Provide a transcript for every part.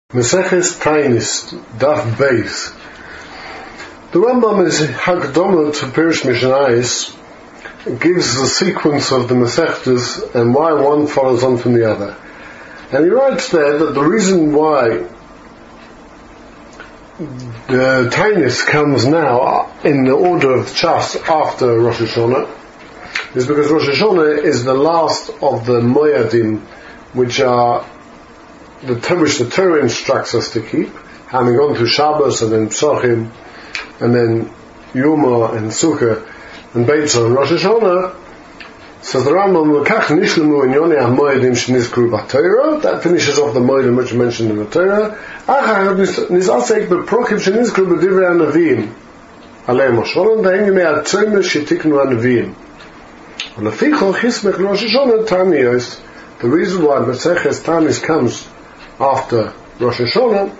Maseches Tainis, Daf Beis. The Rambam is Hakdama to Pirush Mishnayos, gives the sequence of the Masechtas and why one follows on from the other. And he writes there that the reason why the Tainis comes now in the order of Chas after Rosh Hashanah is because Rosh Hashanah is the last of the Moyadim, which the Torah instructs us to keep, having gone through Shabbos and then Psachim and then Yuma and Sukkah and Beitzah and Rosh Hashanah. Says the Rambam, that finishes off the Moedim which are mentioned in the Torah. The reason why Maseches Tanis comes after Rosh Hashanah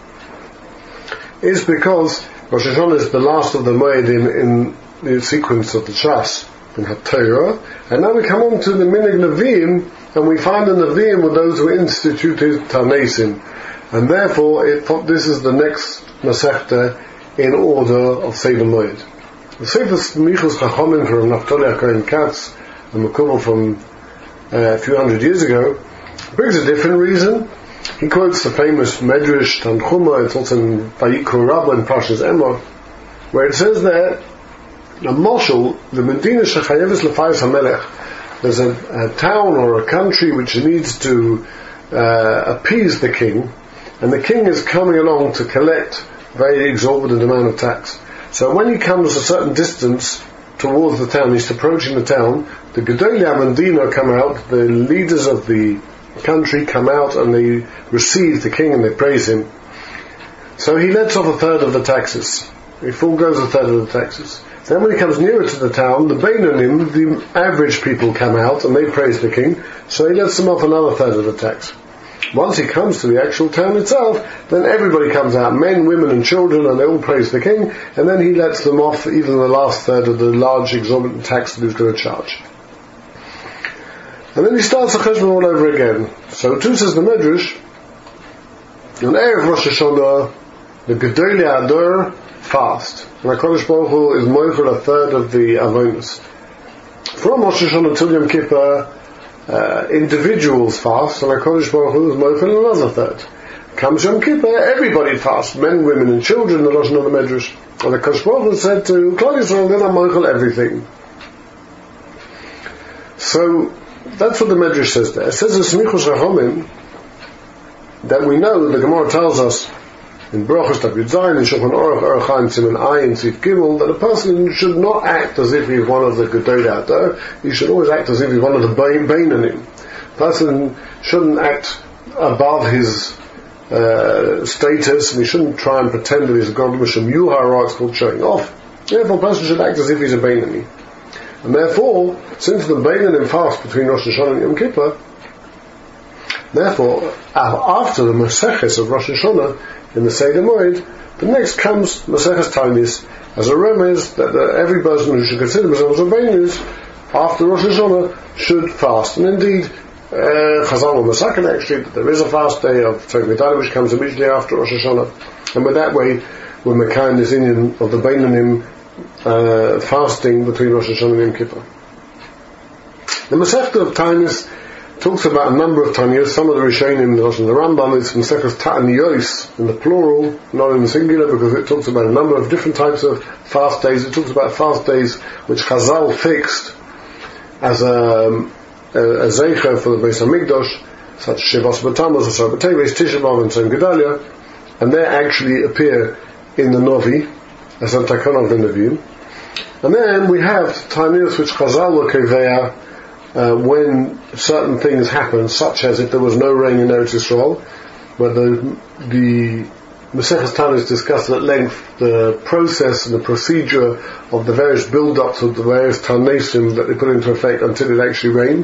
is because Rosh Hashanah is the last of the Moedim in the sequence of the Shas in HaTorah, and now we come on to the Minig Nevi'im, and we find the Nevi'im were those who instituted Tanesim, and therefore this is the next Masechta in order of Seder Moed. The Sefer Michus Chachamim from Naftali HaKohen Katz, a Makubal from a few hundred years ago, brings a different reason. He quotes the famous Medrash Tanchuma, it's also in Vayikra Rabbah in Parshas Emor, where it says there, a moshel, the Medina Shechayeves Lefayis HaMelech, there's a town or a country which needs to appease the king, and the king is coming along to collect a very exorbitant amount of tax. So when he comes a certain distance towards the town, he's approaching the town, the Gedolei HaMedina come out, the leaders of the country come out and they receive the king and they praise him. So he lets off a third of the taxes. He foregoes a third of the taxes. Then when he comes nearer to the town, the Beinonim, the average people, come out and they praise the king, so he lets them off another third of the tax. Once he comes to the actual town itself, then everybody comes out, men, women and children, and they all praise the king, and then he lets them off even the last third of the large exorbitant tax that he's going to charge. And then he starts the cheshbon all over again. So too says the Medrash, on Erev Rosh Hashanah, the Gedolei Ador fast. And HaKadosh Baruch Hu is moichel a third of the avonos. From Rosh Hashanah till Yom Kippur, individuals fast, and HaKadosh Baruch Hu is moichel another third. Comes Yom Kippur, everybody fasts, men, women and children, the Lashon of the Medrash. And HaKadosh Baruch Hu said to Klal Yisrael, then I'm moichel everything. So that's what the Medrash says there. It says in Smichus Chachamim that we know, the Gemara tells us in Brachos Daf Yud Zayin, in Shulchan Aruch, Orach Chaim Siman Ayin Tzif Gimel, that a person should not act as if he's one of the Gedolei Ador. He should always act as if he's one of the Beinonim. A person shouldn't act above his status, and he shouldn't try and pretend that he's a God Mishum Yuhara, it's called showing off. Therefore, a person should act as if he's a Beinonim. And therefore, since the Beinonim fast between Rosh Hashanah and Yom Kippur, therefore, after the Maseches of Rosh Hashanah in the Seder Moed, the next comes Maseches Tainis as a remez that every person who should consider themselves a Beinus after Rosh Hashanah should fast. And indeed, Chazal will masakin actually that there is a fast day of Tzom Gedali which comes immediately after Rosh Hashanah, and with that way we're making this Indian of the Beinonim fasting between Rosh Hashanah and Yom Kippur. The Masechta of Tainis talks about a number of Taniyos. Some of the Rishonim, the Rambam, is Maseches Ta'aniyos in the plural, not in the singular, because it talks about a number of different types of fast days. It talks about fast days which Chazal fixed as a zeicher for the Beis HaMikdash, such as Shivas B'Tammuz, Asar B'Teves, Tisha B'Av, and Tzom Gedalia, and they actually appear in the Novi as a takon of the Nevi'im. And then we have Taniyos which Chazal were keveya when certain things happen, such as if there was no rain in Eretz Yisrael, where the Maseches Tainis discussed at length the process and the procedure of the various build-ups of the various Tanesim that they put into effect until it actually rained.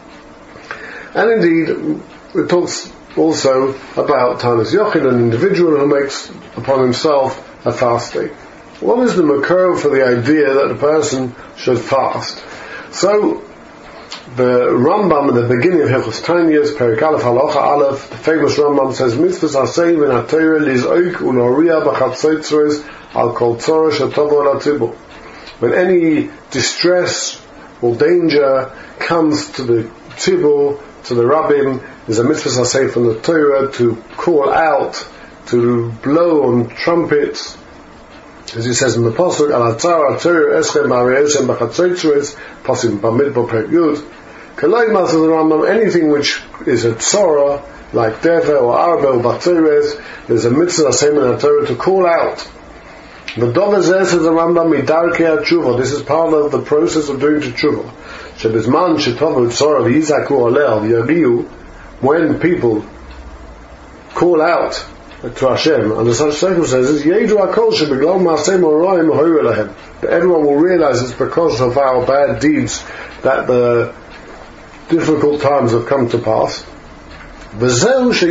And indeed, it talks also about Tanis Yochin, an individual who makes upon himself a fast day. What is the makor for the idea that a person should fast? So The Rambam at the beginning of Hilchos Tanyas, Perek Aleph Halacha Aleph, the famous Rambam says, Mitzvahs Asei v'in HaTorah liz'oik u'l'oriya b'chatzotzros al kol tzorah shetovo al HaTzibur. When any distress or danger comes to the tzibur, to the rabbim, there's a mitzvah Asei from the Torah to call out, to blow on trumpets, as he says in the Pasuk, Al HaTzar HaTorah eschem ha're'eshem b'chatzotzros, Pasuk Bamidbar Perek Yud. Kalei Master the Rambam, anything which is a tzara, like Deva or Arba or Batzeres, there's a mitzvah Asei in the Torah to call out. The Dover says the Rambam, Midarkei HaTshuva, this is part of the process of doing tshuva. Shebizman shetovu tzara v'yizaku aleh v'yariu, when people call out to Hashem under such circumstances, Yedu HaKol shebeglal ma'aseh moroim hoyu elahem. Everyone will realize it's because of our bad deeds that the difficult times have come to pass. And this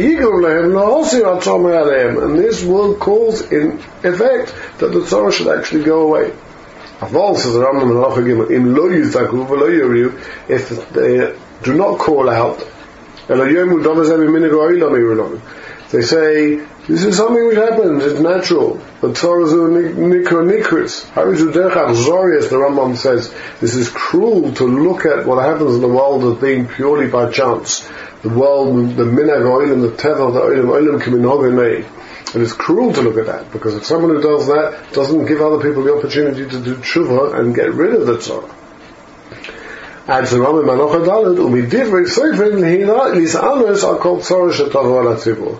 will cause in effect that the tzara should actually go away. Aval, says the Rambam in Halacha Gimel, if they do not call out, they say, this is something which happens, it's natural. The Torah is nikris. The Rambam says, this is cruel to look at what happens in the world as being purely by chance. The world, the minhag oilim, the teva of the oilim kiminhog made. It is cruel to look at that, because if someone who does that doesn't give other people the opportunity to do tshuva and get rid of the Torah. Adds the Rambam Manocha Dalet, u'midivrei soifin lis'anos are called tzara shetovu al HaTzibur.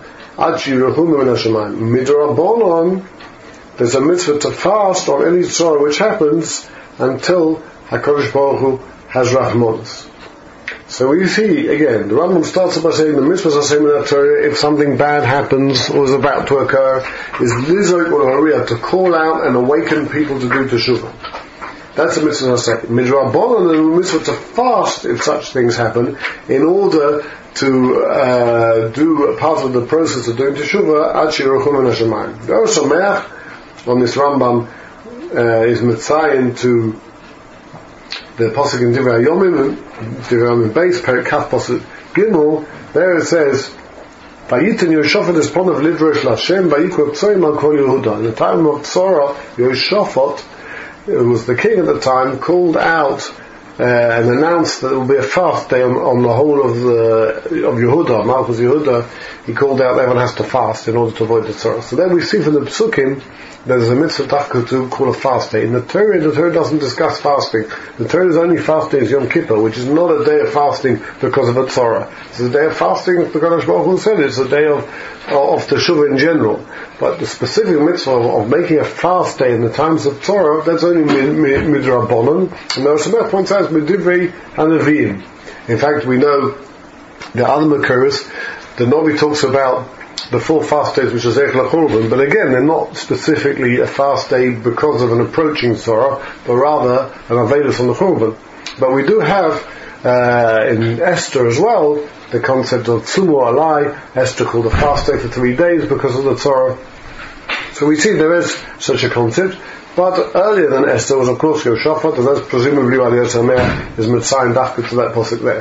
Midrabanon, there's a mitzvah to fast on any tzara which happens until HaKadosh Baruch Hu has Rahmanos. So we see, again, the Rambam starts by saying the mitzvahs are same in the Torah if something bad happens or is about to occur, is lizok or hariyah, to call out and awaken people to do teshuvah. That's the mitzvah I say. Midrabanon, the mitzvah to fast if such things happen, in order to do a part of the process of doing teshuvah, ad shiruchum min hashamayim. The Or Sameach on this Rambam is mitzayin to the pasuk in Divrei Yomim base Perek Kaf pasuk Gimel. There it says, "Vayiten Yoshafat es ponav lidrosh l'Hashem vayikol tzoyim al kol Yehuda." In the time of Tzora, Yoshafat, who was the king at the time, called out and announced that there will be a fast day on the whole of Yehuda, Malchus Yehuda. He called out everyone has to fast in order to avoid the tzara. So then we see from the Psukim there's a mitzvah tafka to call a fast day. In the Torah doesn't discuss fasting. The Torah's only fast day is Yom Kippur, which is not a day of fasting because of a tzara. It's a day of fasting, as the Kadosh Baruch Hu said, it's a day of teshuvah in general. But the specific mitzvah of making a fast day in the times of tzara, that's only midrabanan. And the Rosh points out midivrei hanavim. In fact, we know the other Makoros, the Novi talks about the 4 fast days which are Zeich LaChurban, but again they're not specifically a fast day because of an approaching Tzara, but rather an Avedus on the Churban. But we do have in Esther as well the concept of Tzumo Alai. Esther called a fast day for 3 days because of the Tzara. So we see there is such a concept, but earlier than Esther was of course Yoshafat, and that's presumably why the Or Sameach is Mitzayin Dafka to that pasuk there.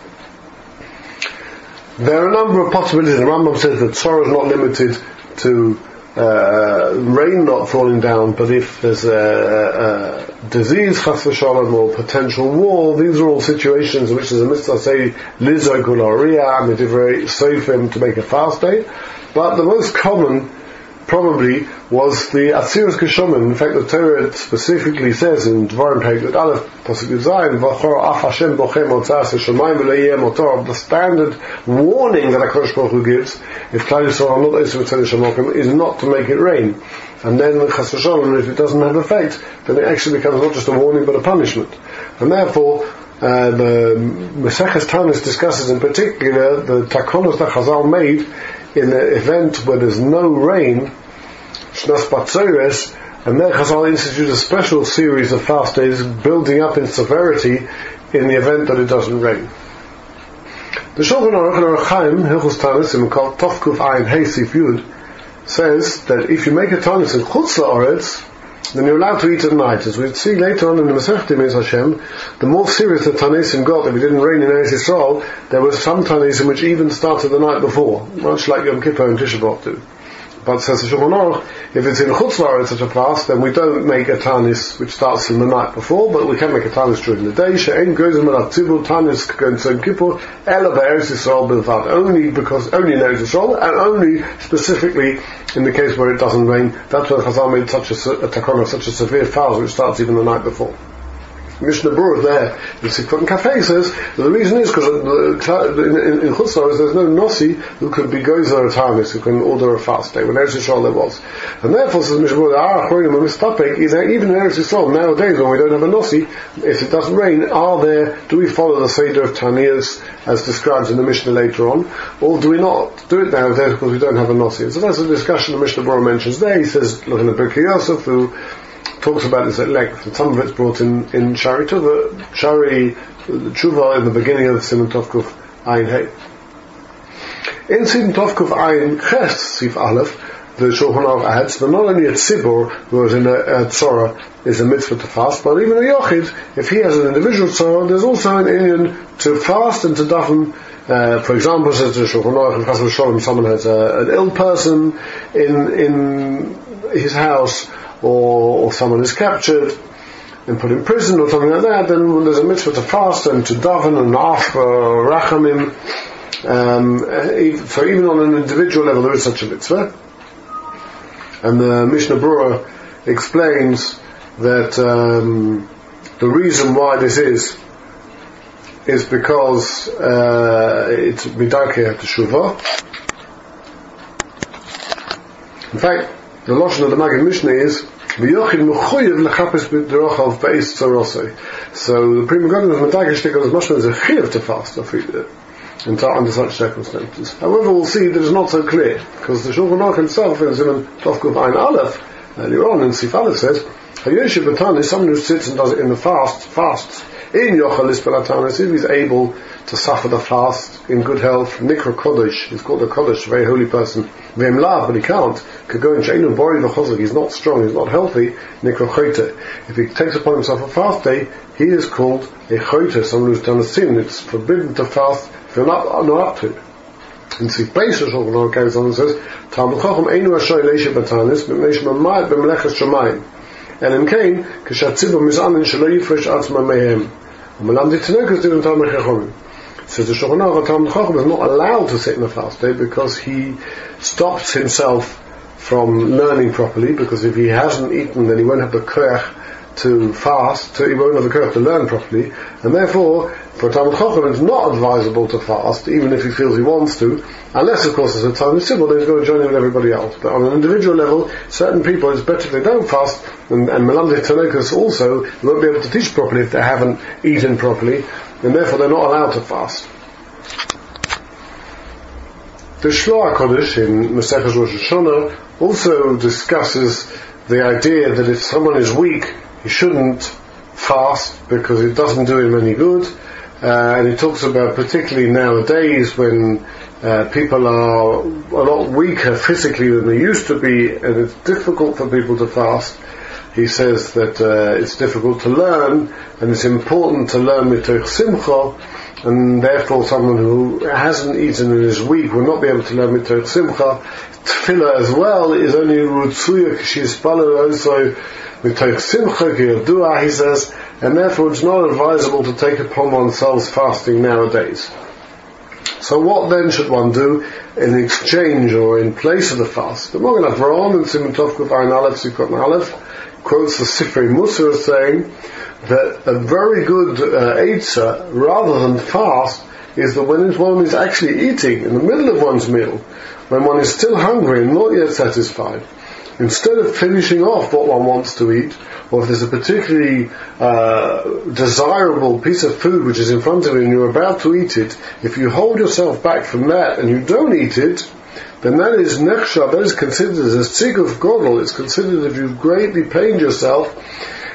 There are a number of possibilities. The Rambam says that tzara is not limited to rain not falling down, but if there's a disease, chas v'shalom, or potential war, these are all situations in which there's a mitzvah, say, lizok ul hariyah, midivrei soifim, to make a fast day. But the most common probably was the Atzirus Keshomim. In fact, the Torah specifically says in Dvarim Perek Aleph Pasuk Zayin, V'chor af Hashem bochem otzas hashamayim v'lo yeh motor. The standard warning that HaKadosh Baruch Hu gives, if Klal Yisrael are not osu v'tzedek shamokim, is not to make it rain. And then chas v'shalom, if it doesn't have effect, then it actually becomes not just a warning but a punishment. And therefore, the Maseches Tanis discusses in particular the takonos that Chazal made in the event where there's no rain, Shnas Batzeres, and then Chazal instituted a special series of fast days building up in severity in the event that it doesn't rain. The Shulchan Aruch Chaim, Hilchos Tanis, in called Tovkuf Ayin Hey Sif Yud, says that if you make a tanis in Chutz La'aretz, then you're allowed to eat at night. As we see later on in the Masechta Meis Hashem, the more serious the Tanaisim got, if it didn't rain in Eretz Yisrael, there was some Tanaisim which even started the night before, much like Yom Kippur and Tisha B'Av do. But says the Shulchan Aruch, if it's in Chutz La'aretz such a fast, then we don't make a Tanis which starts from the night before, but we can make a Tanis during the day. She'ein gozim al tzibur Tanis k'gon Tzom Kippur ela be'Eretz Yisrael bilvad. Only in Eretz Yisrael, and only specifically in the case where it doesn't rain. That's why Chazal made such a takon of such a severe fast which starts even the night before. Mishnah Berurah there in Sikvot and Cafe says the reason is because in Chutz La'aretz there's no Nossi who could be Gozer Tanis, who can order a fast day. When Eretz Yisrael there was, and therefore says Mishnah Berurah, is that even in Eretz Yisrael nowadays when we don't have a Nossi, if it doesn't rain, do we follow the Seder of Taniyas as described in the Mishnah later on, or do we not do it nowadays because we don't have a Nossi? So that's a discussion the Mishnah Berurah mentions there. He says, looking at Birkei Yosef, who talks about this at length, and some of it's brought in Shari Tshuva in the beginning of the Siman Tovkuf Ayin Hey. In Siman Tovkuf Ayin Ches Sif Aleph, the Shulchan Aruch adds that not only a tzibur who is in a tzora is a mitzvah to fast, but even a yochid, if he has an individual tzora, there's also an inyan to fast and to daven. For example, says the Shulchan Aruch, if Chas v'Sholom someone has an ill person in his house, or someone is captured and put in prison or something like that, then there's a mitzvah to fast and to daven and ask for rachamim. So even on an individual level there is such a mitzvah. And the Mishnah Berurah explains that the reason why this is because it's midakeh teshuvah. In fact, the Lashon of the Maggid Mishnah is v'yochid mechuyev lechapes b'drochav beis tzarosei. So the Prima Gogos of Medagesh because much as a chiyuv to fast under such circumstances. However, we'll see that it's not so clear because the Shulchan Aruch himself in Siman Tovkuf Ayin Aleph earlier on in Sif Aleph says Hayoshev b'Tanis is someone who sits and does it in the fasts in Yochel Lispel Tanis if he's able to suffer the fast in good health. Nikra Kodesh, he's called a Kodesh, a very holy person. V'em lav, but he can't. Could go in Sheinu Bori v'Chozak, he's not strong, he's not healthy. Nikra Choyte. If he takes upon himself a fast day, he is called a Choyte, someone who's done a sin. It's forbidden to fast if you're not up to it. And Sif Beis Shulchan Aruch carries on and says, Talmud Chacham einu ashoy leishe b'tanis b'mnei shemamayit b'meleches shamayim. And in Cain, k'shatzibur mizanin shelo yifresh atzma mehem. U'melamdi tinokus divim Talmud Chacham. Says the Shulchan Aruch, Talmud Chacham is not allowed to sit in a fast day because he stops himself from learning properly, because if he hasn't eaten then he won't have the koach to fast, he won't have the koach to learn properly, and therefore for Talmud Chacham it's not advisable to fast even if he feels he wants to, unless of course there's a time it's simple, then he's going to join in with everybody else. But on an individual level, certain people it's better if they don't fast, and Melamdei Tanokus also won't be able to teach properly if they haven't eaten properly, and therefore they're not allowed to fast. The Shloah Kodesh in Maseches Rosh Hashanah also discusses the idea that if someone is weak, he shouldn't fast because it doesn't do him any good. And he talks about particularly nowadays when people are a lot weaker physically than they used to be, and it's difficult for people to fast. He says that it's difficult to learn, and it's important to learn mitoch simcha, and therefore someone who hasn't eaten and is weak will not be able to learn mitoch simcha. Tefillah as well is only rutzuya k'shispala also mitoch simcha k'yodua, he says, and therefore it's not advisable to take upon oneself fasting nowadays. So what then should one do in exchange or in place of the fast? The Magen Avraham in Siman Tovkuf Ayin Aleph Sikot Aleph quotes the Sifrei Musar as saying that a very good eitzah, rather than fast, is that when one is actually eating in the middle of one's meal, when one is still hungry and not yet satisfied, instead of finishing off what one wants to eat, or if there's a particularly desirable piece of food which is in front of you and you're about to eat it, if you hold yourself back from that and you don't eat it, then that is nechshav, that is considered as a tzig of godel. It's considered if you've greatly pained yourself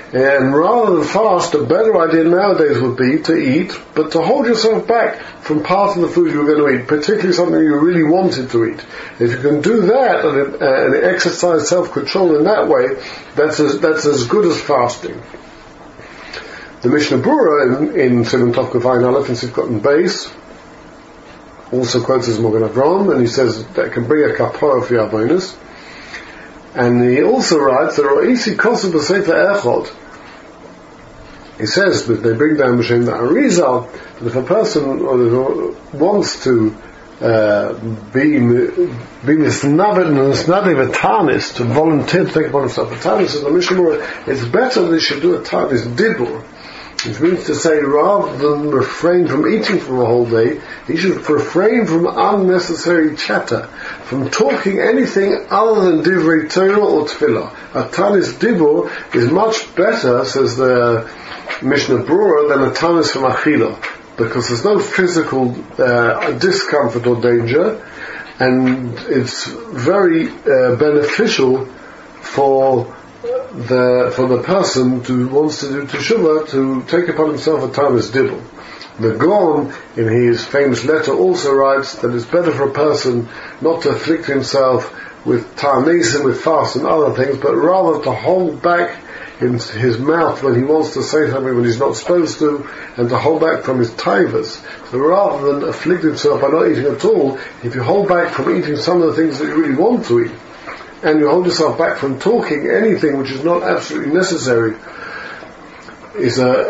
And rather than fast, a better idea nowadays would be to eat, but to hold yourself back from part of the food you were going to eat, particularly something you really wanted to eat. If you can do that and exercise self-control in that way, that's as good as fasting. The Mishnah Berurah in Simon Tov Kavayin Aleph in Sivkot and Beis also quotes as Magen Avraham, and he says that can bring a kapara for your avonos. And he also writes that Ro'isi Kosu B'Sefer Echod. He says that they bring down M'Shem the Arizal, that if a person wants to be misnavid and misnavid a tanis, to volunteer to take upon himself a tanis, in the Mishnah Berurah, it's better that he should do a tanis dibur, which means to say, rather than refrain from eating for a whole day, he should refrain from unnecessary chatter, from talking anything other than divrei Torah or tefillah. A tanis dibur is much better, says the Mishnah Berurah, than a tanis from achila, because there's no physical discomfort or danger, and it's very beneficial for the person who wants to do teshuvah to take upon himself a tanis dibur. The Gaon, in his famous letter, also writes that it's better for a person not to afflict himself with tanis and with fast and other things, but rather to hold back in his mouth when he wants to say something when he's not supposed to, and to hold back from his taivas. So rather than afflict himself by not eating at all, if you hold back from eating some of the things that you really want to eat, and you hold yourself back from talking anything which is not absolutely necessary, is a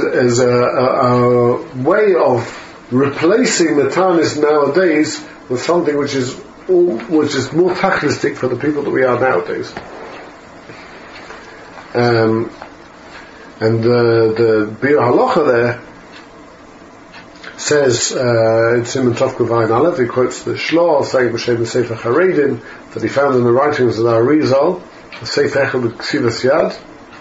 way of replacing the tanis nowadays with something which is more tachlistic for the people that we are nowadays. And the Bir Halacha there says, in Simon Tov Kavayin Aleph, he quotes the Shloah saying B'Shem Sefer Charedim that he found in the writings of the Arizal, the Sefer Echad with Ksivas Yad,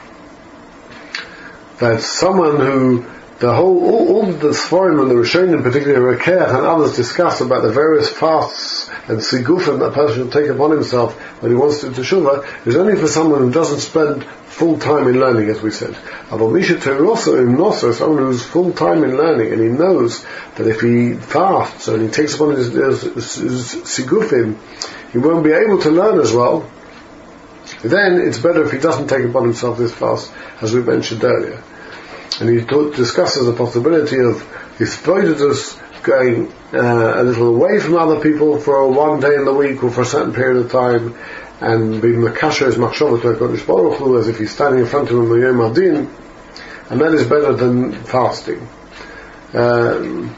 that someone who all the Sforim and the Rishonim, particularly Rekeach and others, discuss about the various fasts and sigufim that a person should take upon himself when he wants to do teshuvah, is only for someone who doesn't spend full time in learning, as we said. But Misha Terosa in Nosa, someone who's full time in learning, and he knows that if he fasts and he takes upon his sigufim, he won't be able to learn as well. Then it's better if he doesn't take upon himself this fast, as we mentioned earlier. And he discusses the possibility of hispoidetus going a little away from other people for one day in the week or for a certain period of time, and being makasher his machshava to HaKadosh Baruch Hu, as if he's standing in front of him Yom Adin, and that is better than fasting. The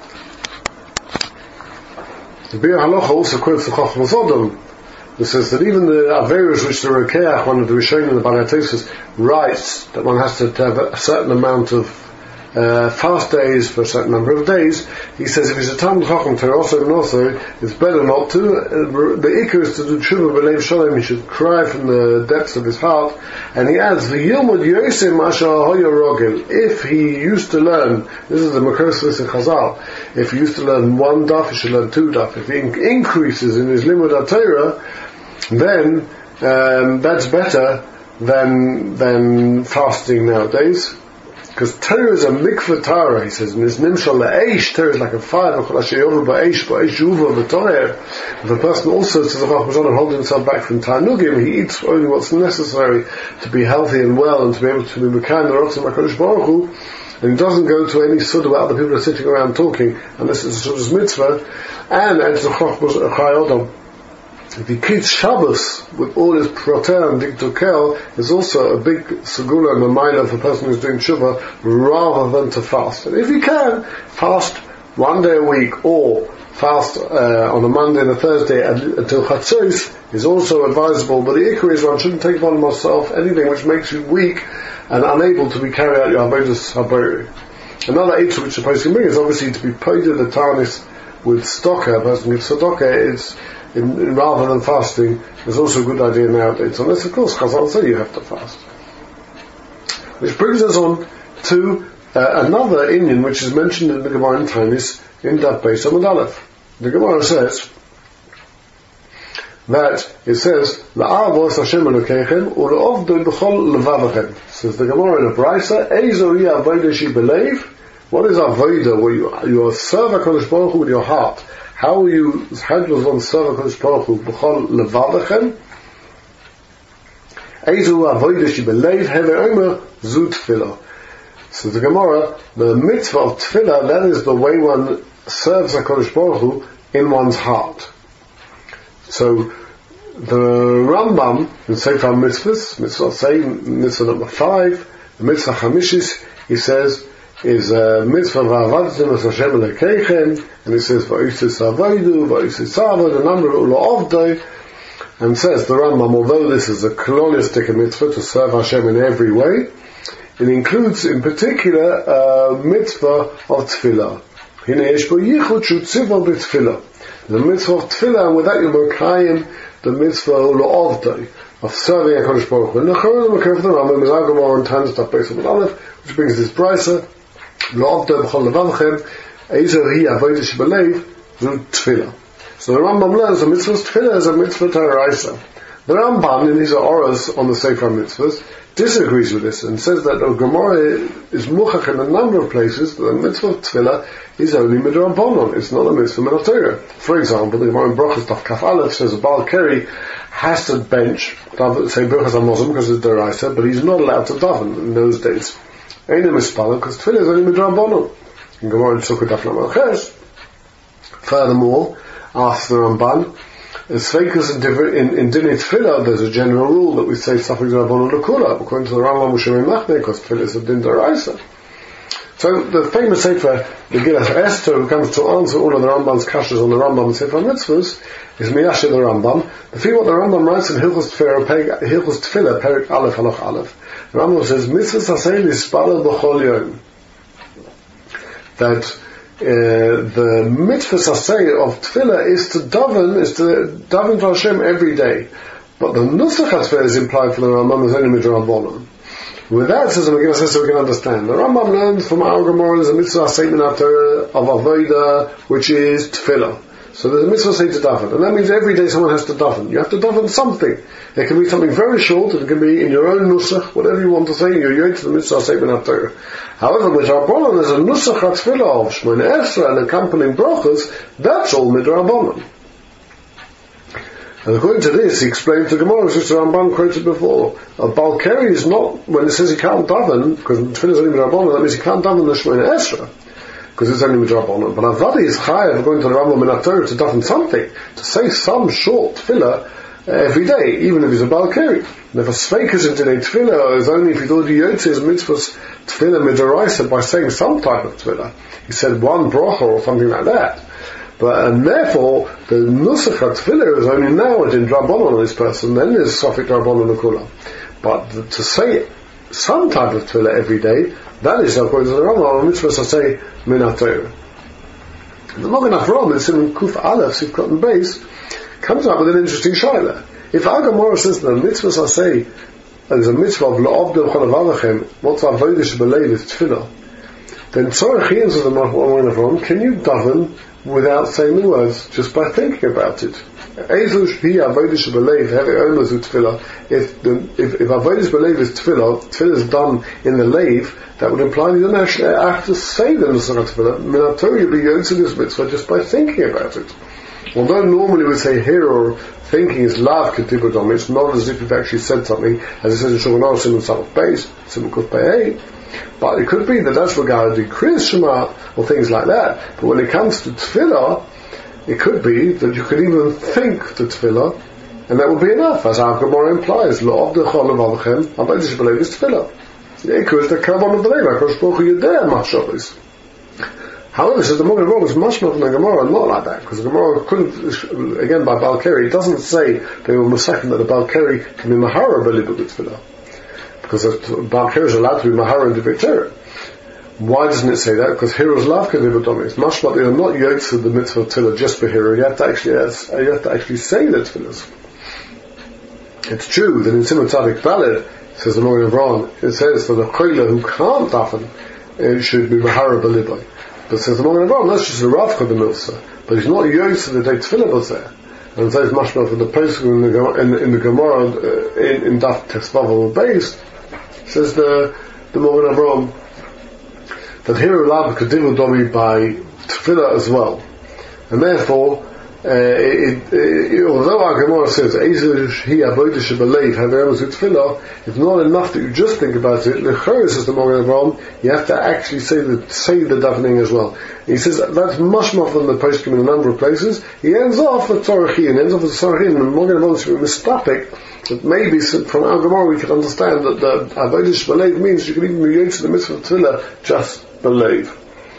Bir Halacha also quotes the Chochmah Sodom, who says that even the Averos which the Rekeach, one of the Rishonim in the Balatosis, writes that one has to have a certain amount of fast days for a certain number of days. He says if he's a Talmud Chacham Terosa and also, it's better not to. The Ikar is to do Tshuva B'Leiv Shalom. He should cry from the depths of his heart. And he adds, V'yilmud Yosem Asher Hoya Rogel. If he used to learn, this is the Makrosis in Chazal, if he used to learn one daf, he should learn two daf. If he increases in his Limud HaTorah, then that's better than fasting nowadays. Because Torah is a mikveh Torah, he says, and it's nimshal le'eish, Torah is like a fire, if a person also says, hold himself back from Tanugim, he eats only what's necessary to be healthy and well, and to be able to be mekayim the Ratzon HaKadosh Baruch Hu, and he doesn't go to any sud where other people are sitting around talking, unless it's a sud's mitzvah, and it's the Chochmah Chayodom. If he keeps Shabbos with all his proter and diktokel, is also a big segula and a maila for a person who's doing tshuva, rather than to fast. And if he can, fast one day a week, or fast on a Monday and a Thursday until Chatzos, is also advisable, but the ikar is one shouldn't take upon himself anything which makes you weak and unable to be carry out your avodas habori. Another issue which the person can bring is obviously to be paid the tanis with stocker. A person gives tzedakah is rather than fasting, is also a good idea nowadays. Unless, of course, Chazal say you have to fast. Which brings us on to another inyan which is mentioned in the Gemara in Tainis in Daf Beis Amud Aleph. The Gemara says, that it says, La'avos Hashem Elokechem u'le'ovdoi b'chol levavachem. Says the Gemara in a Brisa, Eizo hi avodah she believe. What is avodah? Where you serve HaKadosh Baruch Hu with your heart. How does one serve HaKadosh Baruch Hu b'chol levavachem? Eizo hi avodah she believe, heve omer zu tefillah. So the Gemara, the mitzvah of tefillah, that is the way one serves HaKadosh Baruch Hu in one's heart. So the Rambam in Sefer Mitzvahs, mitzvah number 5, the mitzvah Chamishis, he says, is a mitzvah v'avadtem es Hashem Elokechem, and he says v'oisis avodu, v'oisis avod, the number of ula avdoi, and says the Rambam, although this is a klolistic mitzvah to serve Hashem in every way, it includes in particular a mitzvah of tefillah. Hine yesh bo yichud shu tziva b'tefillah. The mitzvah of tefillah, and with that you're mekayim the mitzvah la'ovdai, of serving HaKadosh Baruch Hu. And the Chorah Mekayim the Rambam is Agamor and Tans Daf Beis Amud Aleph, which brings this brisa, la'ovdai b'chol levavachem, eizo hi avodah shebeleiv, zu tefillah. So the Rambam learns the mitzvah of tefillah is a mitzvah d'oraisa. The Ramban in his auras on the Sefer Mitzvahs disagrees with this and says that the Gemara is muchach in a number of places that the mitzvah of tefillah is only midrabanan. It's not a mitzvah min Torah. For example, the Gemara in Brachos Daf Kaf Aleph says a Baal Keri has to bench, say Brachos HaMozim because it's deraisa, but he's not allowed to daven in those days. Ain't a mispala because tefillah is only midrabanan. In Gemara in Sukkot Daf Lamed Ches. Furthermore, after the Ramban, Sveikus in Dinei Tefillah, there's a general rule that we say Safik Rabbanon L'Kula, according to the Rambam Moshe Machne, because Tefillah is a Din D'Oraisa. So the famous Sefer, the Gilach Esther, who comes to answer all of the Rambam's kashas on the Rambam and Sefer Mitzvahs, is Miyashe the Rambam. The thing what the Rambam writes in Hilchos Tefillah, Perik Aleph, Halach Aleph, the Rambam says, Mitzvahs Hasei Lispalel B'chol Yom. That the mitzvah saseh of tefillah is to daven for Hashem every day. But the nusach tefillah is implied for the Rambam as only midrabanan. With that, says the Megillah says, so we can understand. The Rambam learns from our Gemara there's a mitzvah statement of avodah, which is tefillah. So there's a mitzvah say to daven, and that means every day someone has to daven. You have to daven something. It can be something very short, it can be in your own nusach, whatever you want to say, you're yod to the mitzvah statement of Torah. However, with Rabbanon, there's a nusach tefillah of Shmoneh Esrei and accompanying brachos, that's all midrabanan. And according to this, he explains the Gemara, which the Ramban quoted before. A Baal Keri is not, when it says he can't daven, because tefillah is only midrabanan, that means he can't daven the Shmoneh Esrei, because it's only midrabanan. But Avadi is chayav, according to the Rambam in Torah, to daven something, to say some short tefillah every day, even if he's a Baal Keri. And if a sveikus in Dinei Tefillah is only if he's already yotzei mitzvahs tefillah midoraisa by saying some type of tefillah. He said one bracha or something like that. And therefore, the nusach tefillah is only now in drabanan on this person, then there's safek drabanan l'kula. But to say some type of tefillah every day, that is according to the Rambam, mitzvahs I say min haTorah. The Magen Avraham in Siman Kuf Aleph, Sifkat and Beis, comes up with an interesting shayla. If our Gemara says that the mitzvahs I say there's a mitzvah of la'avdei b'chol levavachem, what's avodah shebeleiv is tefillah, then tzorech he answers the Magen Avraham, can you daven without saying the words, just by thinking about it? If avodah shebeleiv is tefillah is done in the leiv, that would imply you don't actually have to say the nusach tefillah. Min Torah you'll be yotzei this mitzvah just by thinking about it. Although normally we say here or thinking is lav ketibudom, it's not as if you've actually said something, as it says in Shulchan Aruch Siman Samach Beis, Siman Kuf Pei. But it could be that that's regarding Kriyas Shema or things like that. But when it comes to tefillah, it could be that you could even think the tefillah, and that would be enough, as our Gemara implies. Lo avdei b'chol levavachem, avodah shebeleiv is tefillah. Because the carbon of the leiv, HaKadosh Baruch Hu yodea machshavos. However, says the Magen Avraham is much more than the Gemara, not like that, because the Gemara couldn't, again by Baal Keri, it doesn't say they were Musachim that the Baal Keri can be Mahara b'libud tefillah, because the Baal Keri is allowed to be Mahara in Divrei Torah. Why doesn't it say that? Because heroes love kedibudom. It's much like they're not yoked to the mitzvah of tefillah just for hero. You have to actually say the tefillahs. It's true that in Siman Tzadik Baled, says the Magen Avraham, it says that a choila who can't dafen it should be Mahara b'libud. But says the Magen Avraham, that's just a Rav Chod the Milsa. But he's not yoked to the day tefillah was there. And and it says mashma for the Pesach in the Gemara in Daf Tesvav based, says the Mogen Avraham that here allowed Kedivu Domi by Tefillah as well, and therefore although our Gemara says it's not enough that you just think about it. L'chorus, says the Mogen Avraham, you have to actually say the davening as well. He says that's much more than the poskim in a number of places. He ends off with Tzorachin, and the Mogen Avraham is mistopic. That maybe from our Gemara we can understand that the avodah believe means you can even be to the mitzvah of tefillah just believe.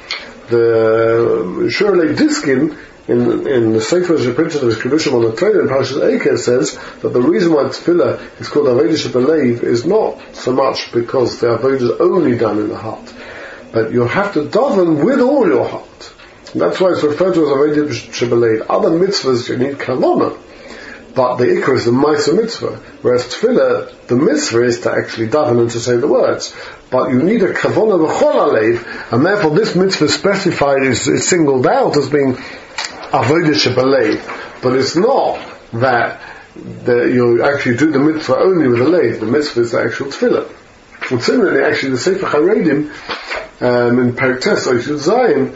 The Shirley Diskin in the Sefer is printed as Kedushim on the Torah in Parashas Eikeh says that the reason why tefillah is called avodah shebelev is not so much because the avodah is only done in the heart, but you have to daven with all your heart. And that's why it's referred to as avodah shebelev. Other mitzvahs you need kavanah, but the ikra is the ma'aser mitzvah, whereas tefillah, the mitzvah is to actually daven and to say the words. But you need a kavanah b'chol halev, and therefore this mitzvah specified is singled out as being avodah shebelev, but it's not that you actually do the mitzvah only with a lev. The mitzvah is the actual tefillah. And similarly, actually, the Sefer Haredim in Perek Tes Oshel Zayin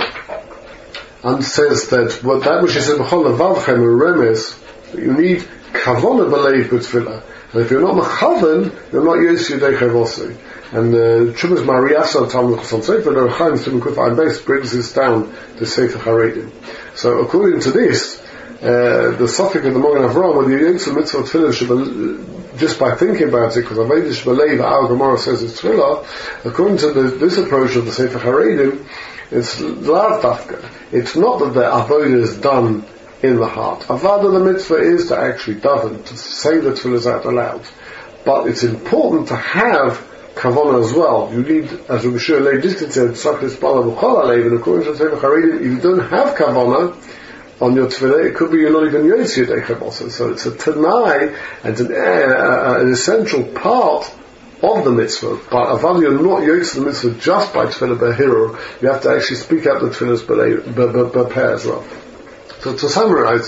says that that which is in b'chol levavchem or remes, you need kavanah b'lev b'tefillah, and if you're not mechaven, you're not yosei yedei chavosei. And Chumas Mariasa Talmud Chasam Sefer the Chaim Simon Kuf Ayin Beis brings this down to Sefer Haredim. So according to this, the suffix of the Mogen Avraham, when you use the mitzvah of tefillah just by thinking about it, because avodah shebelev, our Gemara says it's tefillah. According to this approach of the Sefer Haredim, it's lav dafka. It's not that the avodah is done in the heart. Avada, the mitzvah is to actually daven, to say the tefillahs out aloud. But it's important to have kavanah as well. You need, as Rabbi Shua Leib Diskin said, Tzachlis Bala B'chol Alev, and according to the Sefer Haredim, if you don't have kavanah on your tefillah, it could be you're not even yosei yedei chavosei. So it's a tanai and an essential part of the mitzvah. But aval you're not yosei the mitzvah just by tefillah b'hirur, you have to actually speak out the tefillahs b'peh as well. So to summarize,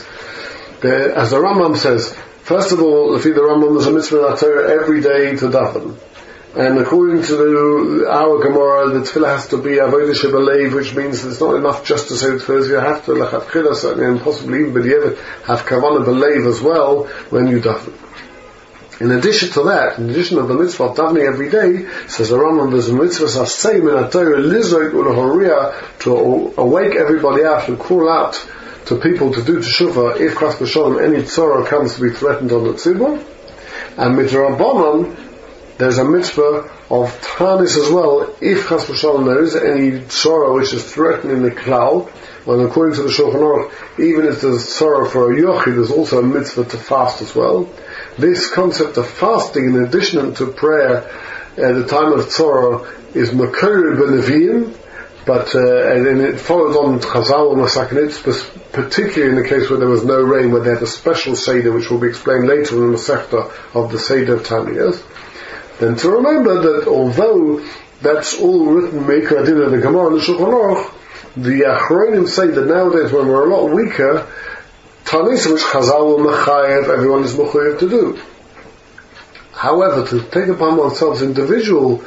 as the Rambam says, first of all, the Rambam is a mitzvah in our Torah every day to daven. And according to our Gemara, the tefillah has to be avodah shebelev, which means it's not enough just to say the tefillah. You have to lechatchila certainly, and possibly even b'diavad, have kavanah belev as well when you daven. In addition to that, in addition to the mitzvah of davening every day, says the Rambam, there's a mitzvah sasem in our Torah lizrok ulahoriyah, to awake everybody up, to call out to people to do teshuvah if chas v'sholom any tzorah comes to be threatened on the tzibur. And midrabanan, there's a mitzvah of tanis as well, if chas v'sholom there is any tzorah which is threatening the klal. Well, according to the Shulchan Aruch, even if there's tzorah for a yochid, there's also a mitzvah to fast as well. This concept of fasting, in addition to prayer at the time of tzorah, is makor b'neviim, but and it follows on Chazal and Masakinit, particularly in the case where there was no rain, where they had a special seder, which will be explained later in the Masechta of the Seder of Taniyas. Then to remember that although that's all written Meikar Adin in the Gemara and the Shulchan Aruch, the Achronim say that nowadays when we're a lot weaker, Tanis, which Chazal will mechayev, everyone is mechayev to do. However, to take upon oneself individual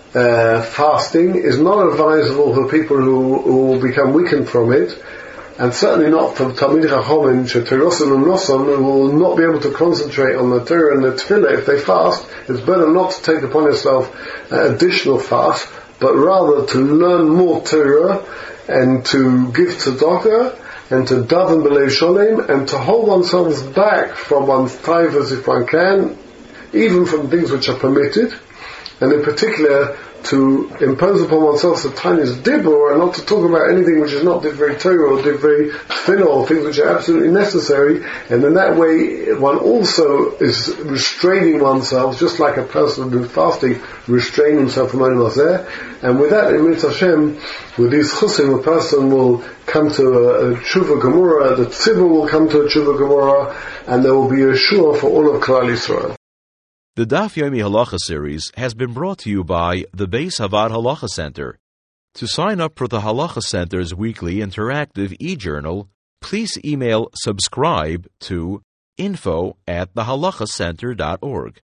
fasting is not advisable for people who will become weakened from it, and certainly not for Talmidei Chachamim Sheterosim and Nosam, who will not be able to concentrate on the Torah and the Tefillah if they fast. It's better not to take upon yourself additional fast, but rather to learn more Torah and to give tzedakah and to daven b'lev sholem and to hold oneself back from one's taivas if one can, even from things which are permitted, and in particular to impose upon oneself the tiniest dibur, and not to talk about anything which is not divrei Torah or divrei tefillah, or things which are absolutely necessary. And in that way, one also is restraining oneself, just like a person who's fasting restrain himself from Olam Hazeh. And with that, in Mitzvah Hashem, with these chusim, a person will come to a tshuva gemura, the tzibur will come to a tshuva gemura, and there will be a shua for all of Klal Yisrael. The Daf Yomi Halacha series has been brought to you by the Beis Havad Halacha Center. To sign up for the Halacha Center's weekly interactive e-journal, please email subscribe to info@thehalachacenter.org.